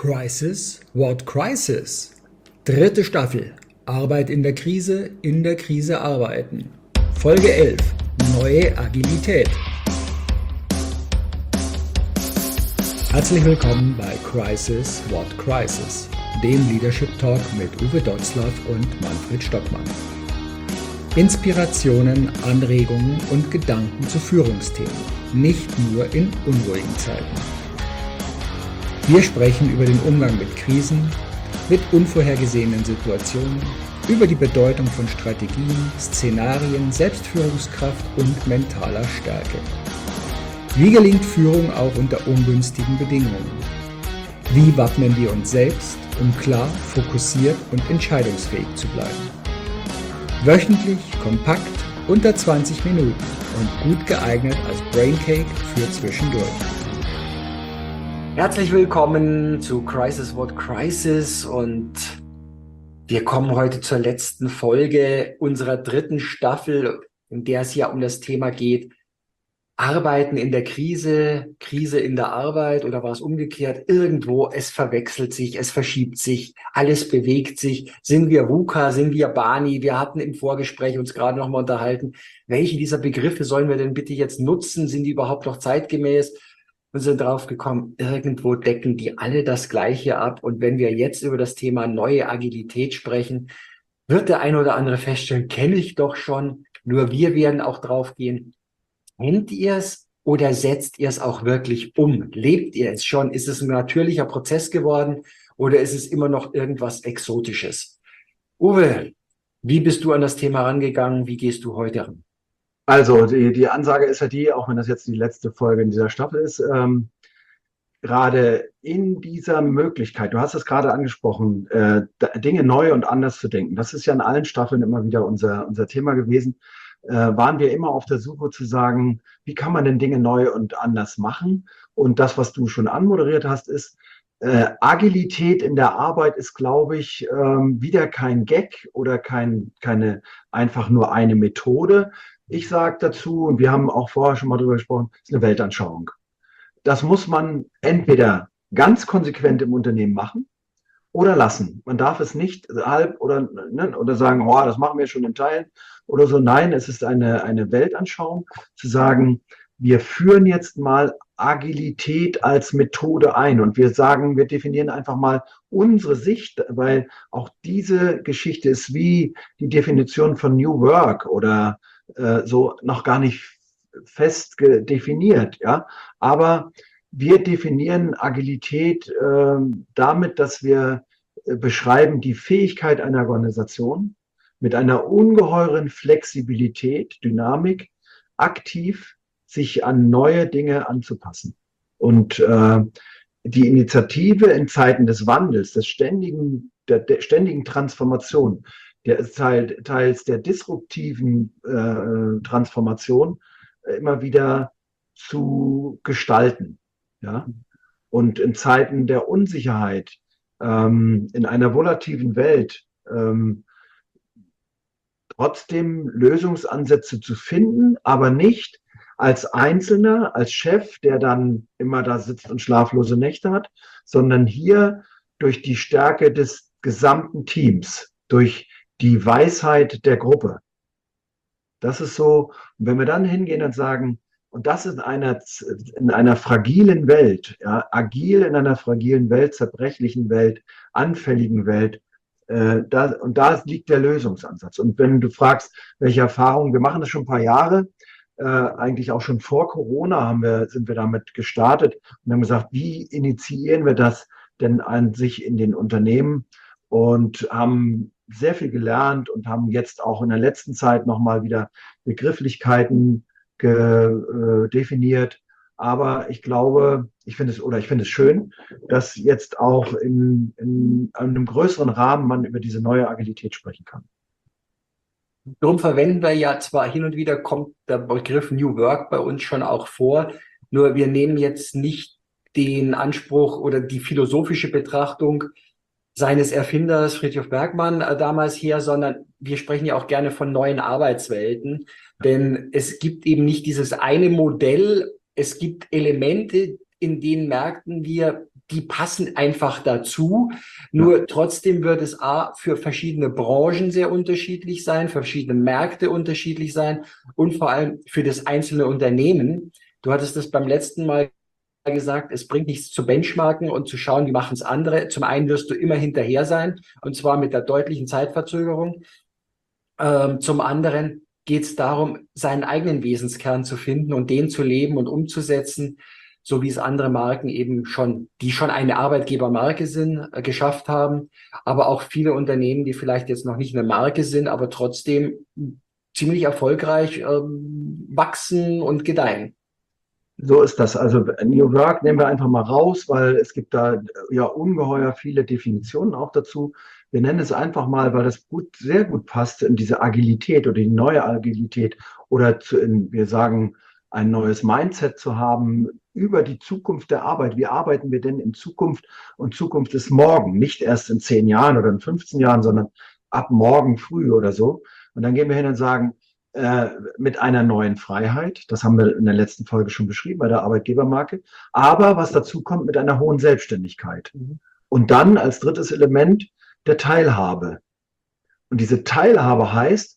Crisis? What crisis? Dritte Staffel. Arbeit in der Krise arbeiten. Folge 11. Neue Agilität. Herzlich willkommen bei Crisis? What crisis? Dem Leadership Talk mit Uwe Dotzlaff und Manfred Stockmann. Inspirationen, Anregungen und Gedanken zu Führungsthemen. Nicht nur in unruhigen Zeiten. Wir sprechen über den Umgang mit Krisen, mit unvorhergesehenen Situationen, über die Bedeutung von Strategien, Szenarien, Selbstführungskraft und mentaler Stärke. Wie gelingt Führung auch unter ungünstigen Bedingungen? Wie wappnen wir uns selbst, um klar, fokussiert und entscheidungsfähig zu bleiben? Wöchentlich, kompakt, unter 20 Minuten und gut geeignet als Braincake für zwischendurch. Herzlich willkommen zu Crisis What Crisis und wir kommen heute zur letzten Folge unserer dritten Staffel, in der es ja um das Thema geht, Arbeiten in der Krise, Krise in der Arbeit oder war es umgekehrt? Irgendwo, es verwechselt sich, es verschiebt sich, alles bewegt sich. Sind wir VUCA, sind wir BANI? Wir hatten im Vorgespräch uns gerade nochmal unterhalten, welche dieser Begriffe sollen wir denn bitte jetzt nutzen? Sind die überhaupt noch zeitgemäß? Und sind drauf gekommen, irgendwo decken die alle das Gleiche ab. Und wenn wir jetzt über das Thema neue Agilität sprechen, wird der eine oder andere feststellen, kenne ich doch schon. Nur wir werden auch drauf gehen. Kennt ihr es oder setzt ihr es auch wirklich um? Lebt ihr es schon? Ist es ein natürlicher Prozess geworden oder ist es immer noch irgendwas Exotisches? Uwe, wie bist du an das Thema rangegangen? Wie gehst du heute ran? Also die Ansage ist ja die, auch wenn das jetzt die letzte Folge in dieser Staffel ist, gerade in dieser Möglichkeit, du hast es gerade angesprochen, Dinge neu und anders zu denken. Das ist ja in allen Staffeln immer wieder unser Thema gewesen. Waren wir immer auf der Suche zu sagen, wie kann man denn Dinge neu und anders machen? Und das, was du schon anmoderiert hast, ist, Agilität in der Arbeit ist, glaube ich, wieder kein Gag oder keine einfach nur eine Methode. Ich sage dazu, und wir haben auch vorher schon mal drüber gesprochen, es ist eine Weltanschauung. Das muss man entweder ganz konsequent im Unternehmen machen oder lassen. Man darf es nicht halb oder sagen, oh, das machen wir schon in Teilen oder so. Nein, es ist eine Weltanschauung, zu sagen, wir führen jetzt mal Agilität als Methode ein und wir sagen, wir definieren einfach mal unsere Sicht, weil auch diese Geschichte ist wie die Definition von New Work oder so noch gar nicht fest definiert, ja. Aber wir definieren Agilität damit, dass wir beschreiben die Fähigkeit einer Organisation mit einer ungeheuren Flexibilität, Dynamik, aktiv sich an neue Dinge anzupassen. Und die Initiative in Zeiten des Wandels, der ständigen Transformation, teils der disruptiven Transformation immer wieder zu gestalten. Ja? Und in Zeiten der Unsicherheit, in einer volatilen Welt, trotzdem Lösungsansätze zu finden, aber nicht als Einzelner, als Chef, der dann immer da sitzt und schlaflose Nächte hat, sondern hier durch die Stärke des gesamten Teams, durch die Weisheit der Gruppe. Das ist so, und wenn wir dann hingehen und sagen, und das ist in einer fragilen Welt, ja, agil in einer fragilen Welt, zerbrechlichen Welt, anfälligen Welt, da liegt der Lösungsansatz. Und wenn du fragst, welche Erfahrungen, wir machen das schon ein paar Jahre, eigentlich auch schon vor Corona sind wir damit gestartet und haben gesagt, wie initiieren wir das denn an sich in den Unternehmen und haben sehr viel gelernt und haben jetzt auch in der letzten Zeit nochmal wieder Begrifflichkeiten definiert. Aber ich glaube, ich finde es schön, dass jetzt auch in einem größeren Rahmen man über diese neue Agilität sprechen kann. Darum verwenden wir ja zwar hin und wieder, kommt der Begriff New Work bei uns schon auch vor, nur wir nehmen jetzt nicht den Anspruch oder die philosophische Betrachtung seines Erfinders Fridtjof Bergmann damals her, sondern wir sprechen ja auch gerne von neuen Arbeitswelten, denn es gibt eben nicht dieses eine Modell, es gibt Elemente, in den Märkten wir die passen einfach dazu. Ja. Nur trotzdem wird es für verschiedene Branchen sehr unterschiedlich sein, für verschiedene Märkte unterschiedlich sein und vor allem für das einzelne Unternehmen. Du hattest das beim letzten Mal gesagt, es bringt nichts zu benchmarken und zu schauen, wie machen es andere. Zum einen wirst du immer hinterher sein, und zwar mit der deutlichen Zeitverzögerung. Zum anderen geht es darum, seinen eigenen Wesenskern zu finden und den zu leben und umzusetzen, so wie es andere Marken eben schon, die schon eine Arbeitgebermarke sind, geschafft haben, aber auch viele Unternehmen, die vielleicht jetzt noch nicht eine Marke sind, aber trotzdem ziemlich erfolgreich wachsen und gedeihen. So ist das. Also New Work nehmen wir einfach mal raus, weil es gibt da ja ungeheuer viele Definitionen auch dazu. Wir nennen es einfach mal, weil das gut, sehr gut passt in diese Agilität oder die neue Agilität oder wir sagen, ein neues Mindset zu haben über die Zukunft der Arbeit. Wie arbeiten wir denn in Zukunft? Und Zukunft ist morgen, nicht erst in 10 Jahren oder in 15 Jahren, sondern ab morgen früh oder so. Und dann gehen wir hin und sagen, mit einer neuen Freiheit. Das haben wir in der letzten Folge schon beschrieben bei der Arbeitgebermarke. Aber was dazu kommt, mit einer hohen Selbstständigkeit. Und dann als drittes Element der Teilhabe. Und diese Teilhabe heißt,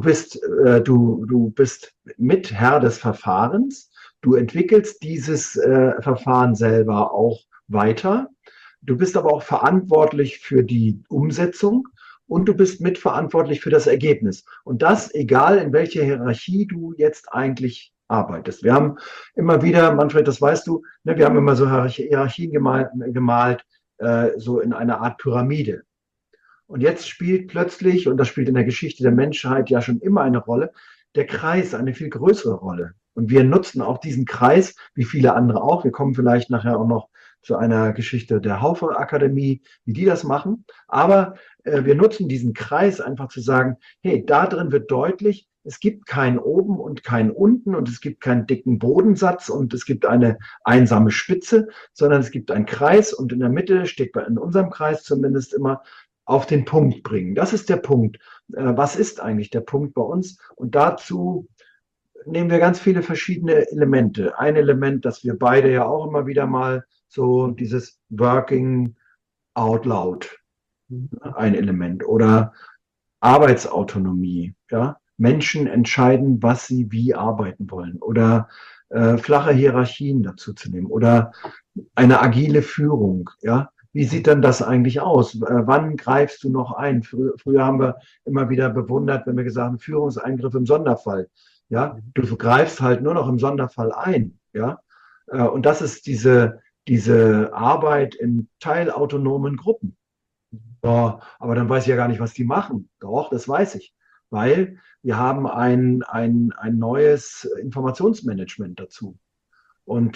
du bist Mitherr des Verfahrens. Du entwickelst dieses Verfahren selber auch weiter. Du bist aber auch verantwortlich für die Umsetzung. Und du bist mitverantwortlich für das Ergebnis. Und das, egal in welcher Hierarchie du jetzt eigentlich arbeitest. Wir haben immer wieder, Manfred, das weißt du, ne, wir haben immer so Hierarchien gemalt so in einer Art Pyramide. Und jetzt spielt plötzlich, und das spielt in der Geschichte der Menschheit ja schon immer eine Rolle, der Kreis eine viel größere Rolle. Und wir nutzen auch diesen Kreis, wie viele andere auch. Wir kommen vielleicht nachher auch noch zu einer Geschichte der Haufe Akademie, wie die das machen. Aber wir nutzen diesen Kreis einfach zu sagen, hey, da drin wird deutlich, es gibt kein oben und kein unten und es gibt keinen dicken Bodensatz und es gibt eine einsame Spitze, sondern es gibt einen Kreis und in der Mitte steht in unserem Kreis zumindest immer auf den Punkt bringen. Das ist der Punkt. Was ist eigentlich der Punkt bei uns? Und dazu nehmen wir ganz viele verschiedene Elemente. Ein Element, das wir beide ja auch immer wieder mal so dieses Working out loud, ein Element. Oder Arbeitsautonomie, ja. Menschen entscheiden, was sie wie arbeiten wollen. Oder flache Hierarchien dazu zu nehmen. Oder eine agile Führung, ja. Wie sieht denn das eigentlich aus? Wann greifst du noch ein? Früher haben wir immer wieder bewundert, wenn wir gesagt haben, Führungseingriff im Sonderfall. Ja, du greifst halt nur noch im Sonderfall ein. Ja, und das ist diese Arbeit in teilautonomen Gruppen. Ja, aber dann weiß ich ja gar nicht, was die machen. Doch, das weiß ich. Weil wir haben ein neues Informationsmanagement dazu. Und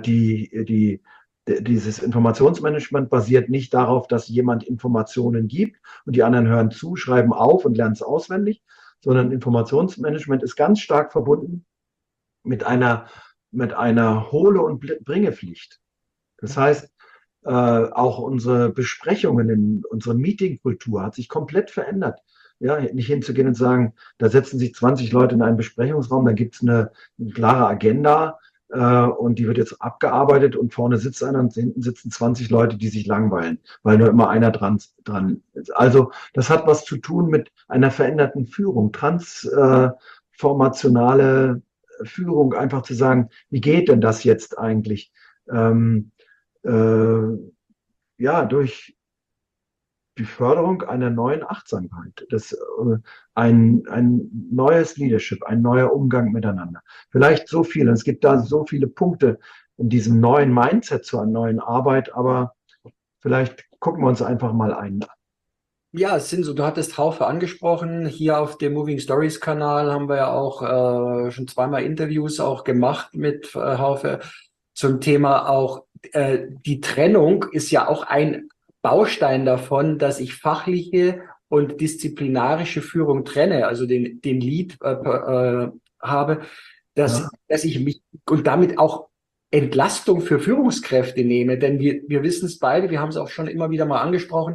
dieses Informationsmanagement basiert nicht darauf, dass jemand Informationen gibt und die anderen hören zu, schreiben auf und lernen es auswendig, sondern Informationsmanagement ist ganz stark verbunden mit einer Hole- und Bringepflicht. Das heißt, auch unsere Besprechungen, unsere Meetingkultur hat sich komplett verändert. Ja, nicht hinzugehen und sagen, da setzen sich 20 Leute in einen Besprechungsraum, da gibt es eine klare Agenda und die wird jetzt abgearbeitet und vorne sitzt einer und hinten sitzen 20 Leute, die sich langweilen, weil nur immer einer dran ist. Also das hat was zu tun mit einer veränderten Führung, transformationale Führung, einfach zu sagen, wie geht denn das jetzt eigentlich? Ja, durch die Förderung einer neuen Achtsamkeit, ein neues Leadership, ein neuer Umgang miteinander. Vielleicht so viel. Und es gibt da so viele Punkte in diesem neuen Mindset zur neuen Arbeit, aber vielleicht gucken wir uns einfach mal einen an. Ja, es sind so, du hattest Haufe angesprochen. Hier auf dem Moving Stories Kanal haben wir ja auch schon zweimal Interviews auch gemacht mit Haufe zum Thema auch die Trennung ist ja auch ein Baustein davon, dass ich fachliche und disziplinarische Führung trenne, also den Lead habe, Ja, dass ich mich und damit auch Entlastung für Führungskräfte nehme. Denn wir wissen es beide, wir haben es auch schon immer wieder mal angesprochen,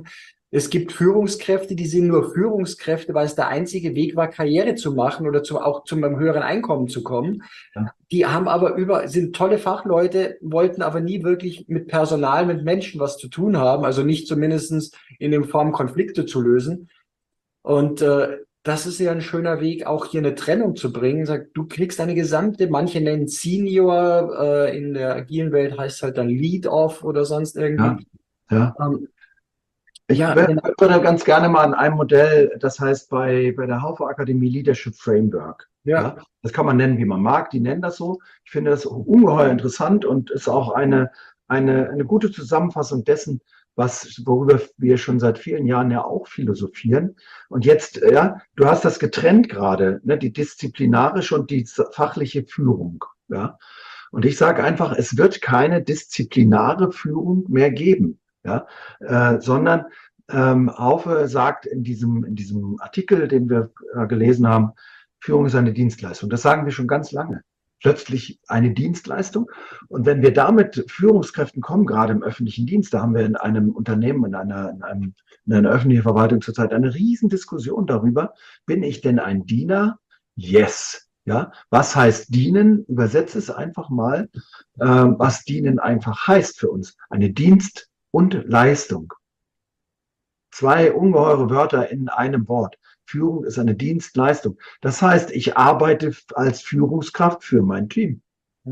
Es gibt Führungskräfte, die sind nur Führungskräfte, weil es der einzige Weg war, Karriere zu machen oder auch zu einem höheren Einkommen zu kommen. Ja, Die haben aber sind tolle Fachleute, wollten aber nie wirklich mit Personal, mit Menschen was zu tun haben, also nicht zumindestens in der Form Konflikte zu lösen. Und das ist ja ein schöner Weg, auch hier eine Trennung zu bringen. Sagt, du kriegst eine gesamte, manche nennen Senior, in der agilen Welt heißt es halt dann Lead-Off oder sonst ja, irgendwie. ja. Ähm, Ich ja, würde ganz gerne mal an einem Modell, das heißt bei der Haufe Akademie Leadership Framework. ja, Ja, das kann man nennen, wie man mag. Die nennen das so. Ich finde das ungeheuer interessant und ist auch eine gute Zusammenfassung dessen, worüber wir schon seit vielen Jahren ja auch philosophieren. Und jetzt, ja, du hast das getrennt gerade, ne, die disziplinarische und die fachliche Führung. Ja. Und ich sage einfach, es wird keine disziplinare Führung mehr geben. Ja, sondern Haufe sagt in diesem Artikel, den wir gelesen haben, Führung ist eine Dienstleistung. Das sagen wir schon ganz lange. Plötzlich eine Dienstleistung. Und wenn wir damit Führungskräften kommen, gerade im öffentlichen Dienst, da haben wir in einem Unternehmen, in einer öffentlichen Verwaltung zurzeit eine Riesendiskussion darüber, bin ich denn ein Diener? Yes. Ja, was heißt dienen? Übersetze es einfach mal, was dienen einfach heißt für uns. Eine Dienst- und Leistung. Zwei ungeheure Wörter in einem Wort. Führung ist eine Dienstleistung. Das heißt, ich arbeite als Führungskraft für mein Team.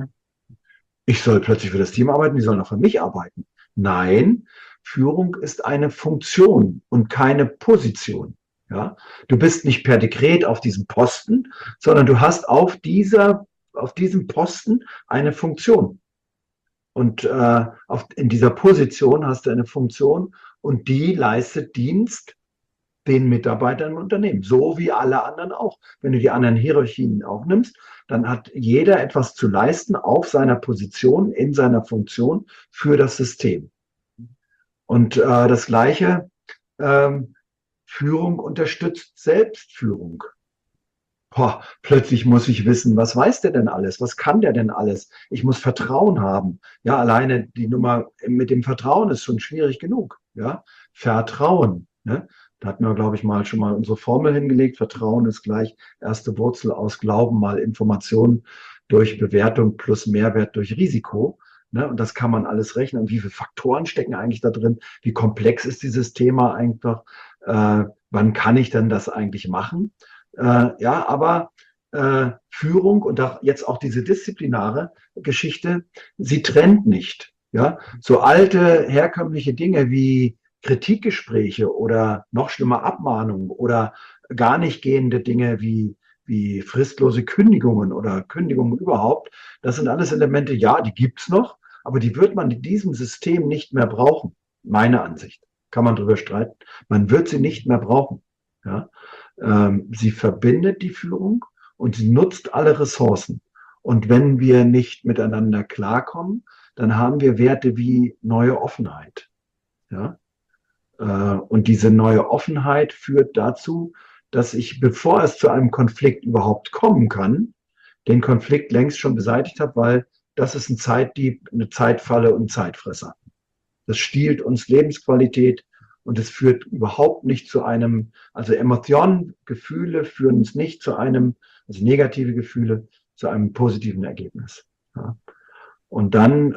Ich soll plötzlich für das Team arbeiten, die sollen auch für mich arbeiten. Nein, Führung ist eine Funktion und keine Position. Ja, du bist nicht per Dekret auf diesem Posten, sondern du hast auf diesem Posten eine Funktion. Und in dieser Position hast du eine Funktion und die leistet Dienst den Mitarbeitern im Unternehmen, so wie alle anderen auch. Wenn du die anderen Hierarchien auch nimmst, dann hat jeder etwas zu leisten auf seiner Position, in seiner Funktion für das System. Und das Gleiche, ähm, Führung unterstützt Selbstführung. Boah, plötzlich muss ich wissen, was weiß der denn alles? Was kann der denn alles? Ich muss Vertrauen haben. Ja, alleine die Nummer mit dem Vertrauen ist schon schwierig genug. Ja, Vertrauen. Ne? Da hatten wir, glaube ich, schon mal unsere Formel hingelegt. Vertrauen ist gleich erste Wurzel aus Glauben mal Information durch Bewertung plus Mehrwert durch Risiko. Ne? Und das kann man alles rechnen. Und wie viele Faktoren stecken eigentlich da drin? Wie komplex ist dieses Thema einfach? Wann kann ich denn das eigentlich machen? Ja, aber Führung und auch jetzt auch diese disziplinare Geschichte, sie trennt nicht. Ja, so alte herkömmliche Dinge wie Kritikgespräche oder noch schlimmer Abmahnungen oder gar nicht gehende Dinge wie fristlose Kündigungen oder Kündigungen überhaupt, das sind alles Elemente, ja, die gibt's noch, aber die wird man in diesem System nicht mehr brauchen. Meine Ansicht. Kann man drüber streiten. Man wird sie nicht mehr brauchen. Ja. Sie verbindet die Führung und sie nutzt alle Ressourcen. Und wenn wir nicht miteinander klarkommen, dann haben wir Werte wie neue Offenheit. Ja? Und diese neue Offenheit führt dazu, dass ich, bevor es zu einem Konflikt überhaupt kommen kann, den Konflikt längst schon beseitigt habe, weil das ist ein Zeitdieb, eine Zeitfalle und ein Zeitfresser. Das stiehlt uns Lebensqualität und es führt überhaupt nicht zu einem, also Emotionen, Gefühle führen uns nicht zu einem, also negative Gefühle, zu einem positiven Ergebnis. Ja. Und dann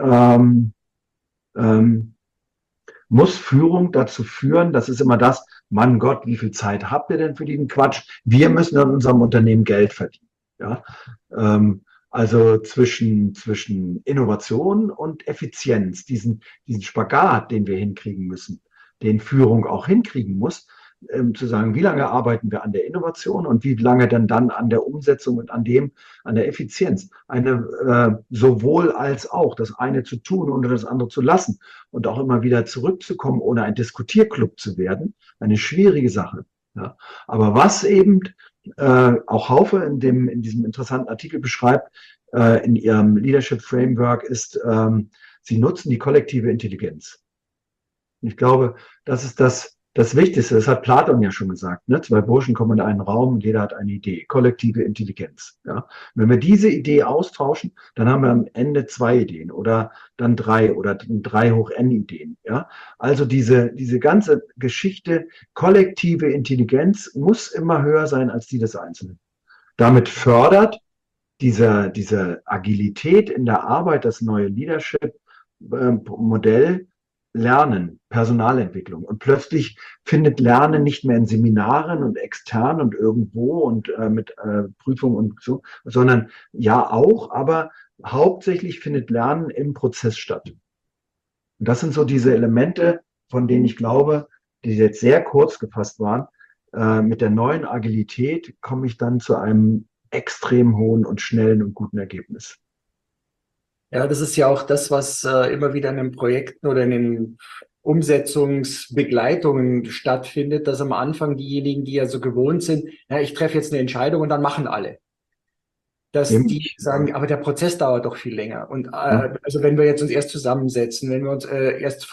muss Führung dazu führen, das ist immer das, Mann Gott, wie viel Zeit habt ihr denn für diesen Quatsch? Wir müssen in unserem Unternehmen Geld verdienen. Ja? Also zwischen Innovation und Effizienz, diesen Spagat, den wir hinkriegen müssen, den Führung auch hinkriegen muss, zu sagen, wie lange arbeiten wir an der Innovation und wie lange denn dann an der Umsetzung und an der Effizienz. Sowohl als auch, das eine zu tun und das andere zu lassen und auch immer wieder zurückzukommen, ohne ein Diskutierclub zu werden, eine schwierige Sache. Ja. Aber was eben auch Haufe in diesem interessanten Artikel beschreibt, in ihrem Leadership Framework ist, sie nutzen die kollektive Intelligenz. Ich glaube, das ist das Das Wichtigste, das hat Platon ja schon gesagt, ne? Zwei Burschen kommen in einen Raum und jeder hat eine Idee. Kollektive Intelligenz. Ja? Wenn wir diese Idee austauschen, dann haben wir am Ende 2 Ideen oder dann 3 oder 3 hoch n Ideen. Ja? Also diese ganze Geschichte, kollektive Intelligenz muss immer höher sein als die des Einzelnen. Damit fördert diese Agilität in der Arbeit, das neue Leadership-Modell, Lernen, Personalentwicklung. Und plötzlich findet Lernen nicht mehr in Seminaren und extern und irgendwo und mit Prüfungen und so, sondern ja auch, aber hauptsächlich findet Lernen im Prozess statt. Und das sind so diese Elemente, von denen ich glaube, die jetzt sehr kurz gefasst waren. Mit der neuen Agilität komme ich dann zu einem extrem hohen und schnellen und guten Ergebnis. Ja, das ist ja auch das, was immer wieder in den Projekten oder in den Umsetzungsbegleitungen stattfindet, dass am Anfang diejenigen, die ja so gewohnt sind, ja, ich treffe jetzt eine Entscheidung und dann machen alle. Dass die Nämlich, sagen, aber der Prozess dauert doch viel länger. Und ja, also wenn wir jetzt uns erst zusammensetzen, wenn wir uns erst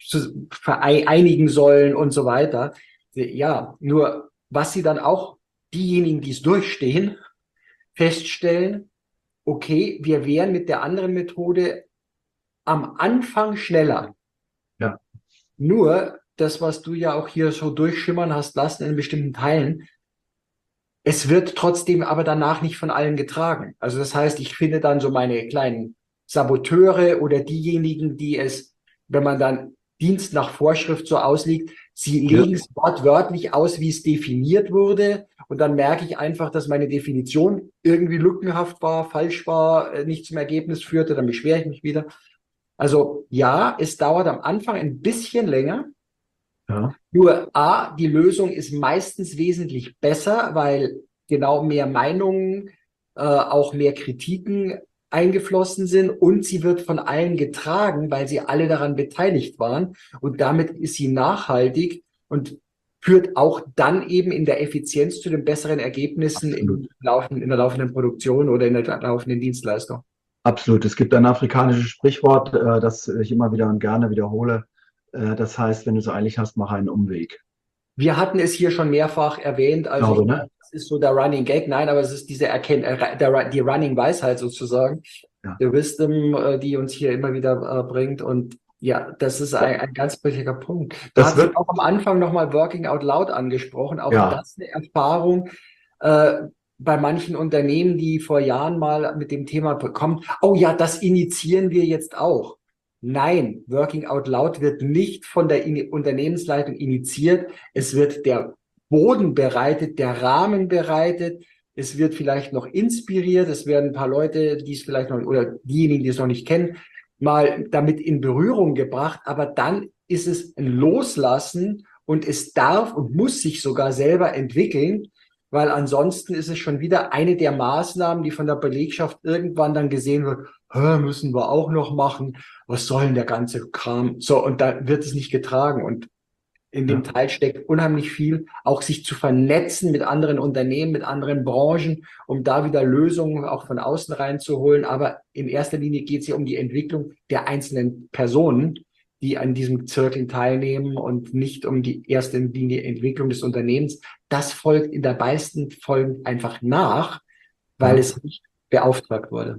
vereinigen sollen und so weiter, ja, nur was sie dann auch diejenigen, die es durchstehen, feststellen, okay, wir wären mit der anderen Methode am Anfang schneller. ja, Nur das, was du ja auch hier so durchschimmern hast lassen in bestimmten Teilen, es wird trotzdem aber danach nicht von allen getragen. Also das heißt, ich finde dann so meine kleinen Saboteure oder diejenigen, die es, wenn man dann Dienst nach Vorschrift so auslegt, sie ja, legen es wortwörtlich aus, wie es definiert wurde. Und dann merke ich einfach, dass meine Definition irgendwie lückenhaft war, falsch war, nicht zum Ergebnis führte. Dann beschwere ich mich wieder. Also ja, es dauert am Anfang ein bisschen länger. ja, Nur A, die Lösung ist meistens wesentlich besser, weil genau mehr Meinungen, auch mehr Kritiken eingeflossen sind und sie wird von allen getragen, weil sie alle daran beteiligt waren und damit ist sie nachhaltig und führt auch dann eben in der Effizienz zu den besseren Ergebnissen absolut. in der laufenden Produktion oder in der laufenden Dienstleistung. Absolut. Es gibt ein afrikanisches Sprichwort, das ich immer wieder und gerne wiederhole. Das heißt, wenn du es eilig hast, mach einen Umweg. Wir hatten es hier schon mehrfach erwähnt, Ich also ich glaube, glaube, ne? das ist so der Running Gag. Nein, aber es ist diese die Running Weisheit sozusagen, Ja. der Wisdom, die uns hier immer wieder bringt. Und ja, das ist ein ganz wichtiger Punkt. Du Das hast ja wird, auch am Anfang nochmal Working Out Loud angesprochen. Auch ja, das eine Erfahrung äh, bei manchen Unternehmen, die vor Jahren mal mit dem Thema kommen. Oh ja, das initiieren wir jetzt auch. Nein, Working Out Loud wird nicht von der Unternehmensleitung initiiert. Es wird der Boden bereitet, der Rahmen bereitet. Es wird vielleicht noch inspiriert. Es werden ein paar Leute, die es vielleicht noch, oder diejenigen, die es noch nicht kennen, mal damit in Berührung gebracht. Aber dann ist es ein Loslassen und es darf und muss sich sogar selber entwickeln, weil ansonsten ist es schon wieder eine der Maßnahmen, die von der Belegschaft irgendwann dann gesehen wird, müssen wir auch noch machen, was soll denn der ganze Kram? So, und da wird es nicht getragen. Und in dem ja, Teil steckt unheimlich viel, auch sich zu vernetzen mit anderen Unternehmen, mit anderen Branchen, um da wieder Lösungen auch von außen reinzuholen. Aber in erster Linie geht es ja um die Entwicklung der einzelnen Personen, die an diesem Zirkel teilnehmen und nicht um die erste Linie Entwicklung des Unternehmens. Das folgt in der meisten Folgen einfach nach, weil ja. es nicht beauftragt wurde.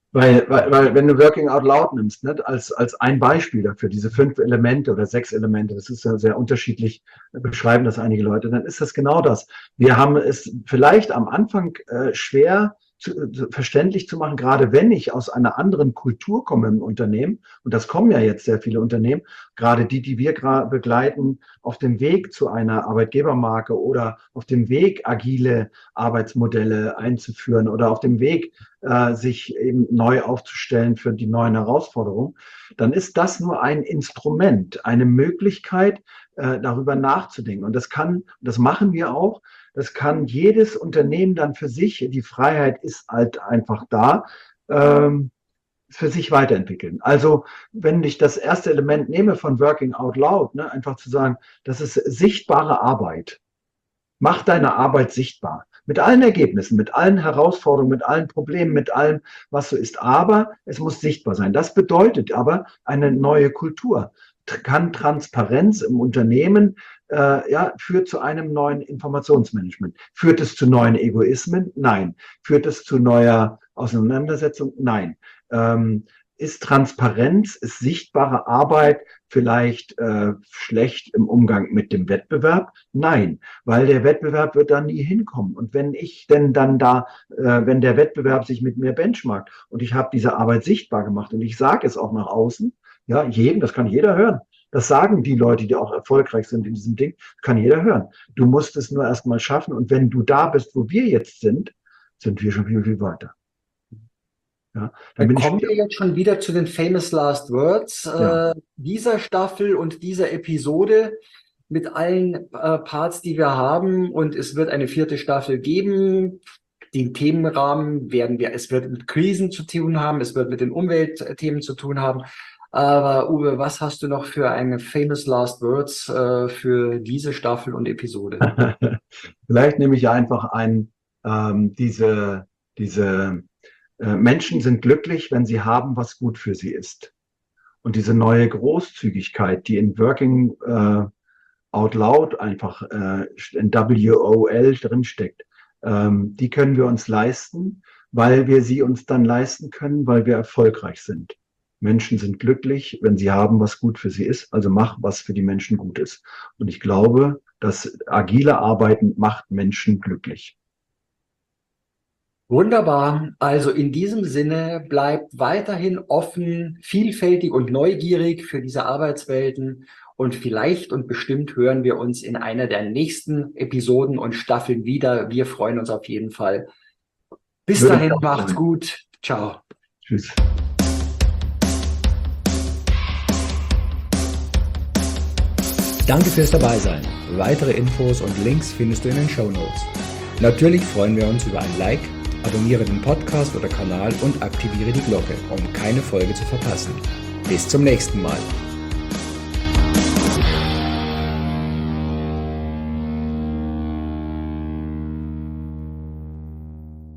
Weil wenn du Working Out Loud nimmst, ne, als ein Beispiel dafür, diese 5 Elemente oder 6 Elemente, das ist ja sehr unterschiedlich, beschreiben das einige Leute, dann ist das genau das. Wir haben es vielleicht am Anfang schwer verständlich zu machen, gerade wenn ich aus einer anderen Kultur komme im Unternehmen, und das kommen ja jetzt sehr viele Unternehmen, gerade die wir begleiten, auf dem Weg zu einer Arbeitgebermarke oder auf dem Weg, agile Arbeitsmodelle einzuführen oder auf dem Weg, sich eben neu aufzustellen für die neuen Herausforderungen, dann ist das nur ein Instrument, eine Möglichkeit, darüber nachzudenken. Und das machen wir auch, das kann jedes Unternehmen dann für sich, die Freiheit ist halt einfach da, für sich weiterentwickeln. Also wenn ich das erste Element nehme von Working Out Loud, ne, einfach zu sagen, das ist sichtbare Arbeit. Mach deine Arbeit sichtbar. Mit allen Ergebnissen, mit allen Herausforderungen, mit allen Problemen, mit allem, was so ist. Aber es muss sichtbar sein. Das bedeutet aber eine neue Kultur. Kann Transparenz im Unternehmen führt zu einem neuen Informationsmanagement. Führt es zu neuen Egoismen? Nein. Führt es zu neuer Auseinandersetzung? Nein. Ist Transparenz, ist sichtbare Arbeit vielleicht schlecht im Umgang mit dem Wettbewerb? Nein, weil der Wettbewerb wird da nie hinkommen. Und wenn ich denn dann wenn der Wettbewerb sich mit mir benchmarkt und ich habe diese Arbeit sichtbar gemacht und ich sage es auch nach außen, ja, das kann jeder hören. Das sagen die Leute, die auch erfolgreich sind in diesem Ding, kann jeder hören. Du musst es nur erstmal schaffen. Und wenn du da bist, wo wir jetzt sind, sind wir schon viel, viel weiter. Ja, dann kommen wir jetzt schon wieder zu den Famous Last Words dieser Staffel und dieser Episode mit allen Parts, die wir haben. Und es wird eine 4. Staffel geben. Den Themenrahmen es wird mit Krisen zu tun haben, es wird mit den Umweltthemen zu tun haben. Aber Uwe, was hast du noch für eine Famous Last Words für diese Staffel und Episode? Vielleicht nehme ich einfach diese Menschen sind glücklich, wenn sie haben, was gut für sie ist. Und diese neue Großzügigkeit, die in Working Out Loud einfach in WOL drinsteckt, die können wir uns leisten, weil wir sie uns dann leisten können, weil wir erfolgreich sind. Menschen sind glücklich, wenn sie haben, was gut für sie ist. Also mach, was für die Menschen gut ist. Und ich glaube, dass agile Arbeiten macht Menschen glücklich. Wunderbar. Also in diesem Sinne, bleibt weiterhin offen, vielfältig und neugierig für diese Arbeitswelten. Und vielleicht und bestimmt hören wir uns in einer der nächsten Episoden und Staffeln wieder. Wir freuen uns auf jeden Fall. Bis dahin, macht's gut. Ciao. Tschüss. Danke fürs Dabeisein. Weitere Infos und Links findest du in den Shownotes. Natürlich freuen wir uns über ein Like, abonniere den Podcast oder Kanal und aktiviere die Glocke, um keine Folge zu verpassen. Bis zum nächsten Mal.